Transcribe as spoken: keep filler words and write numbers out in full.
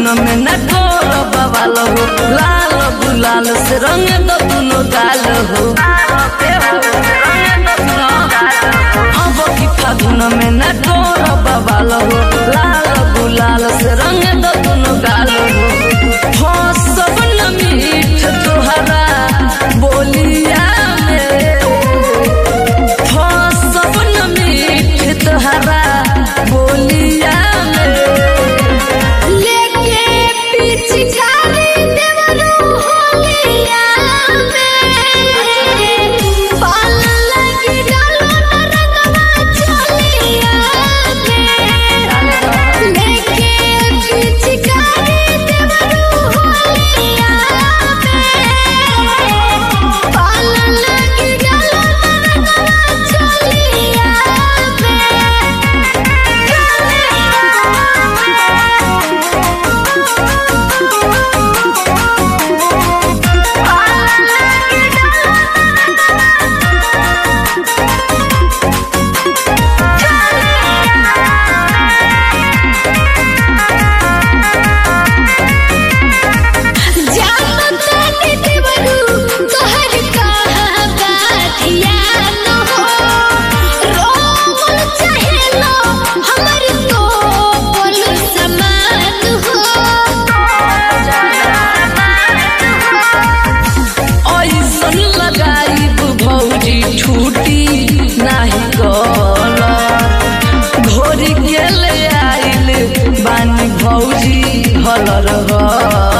में न गोर बवाल हो, लाल गुलाल से रंग दो दुनो गाल हो। अब की फागुन में न गोर बवाल हो, लाल गुलाल से रंग दो दुनो गाल हो। हो सब न मीठ तोहरा बोलिया में, हो सब न मीठ तोहरा बोलिया में। लेके पिचकारी देवरू होलिया में, पाल लगी डालो न रंगवा चोलिया में। लेके पिचकारी देवरू होलिया में, पाल लगी डालो न रंगवा चोलिया छूटी नाही गल घोरी के ले आइल बानी भौजी हलर।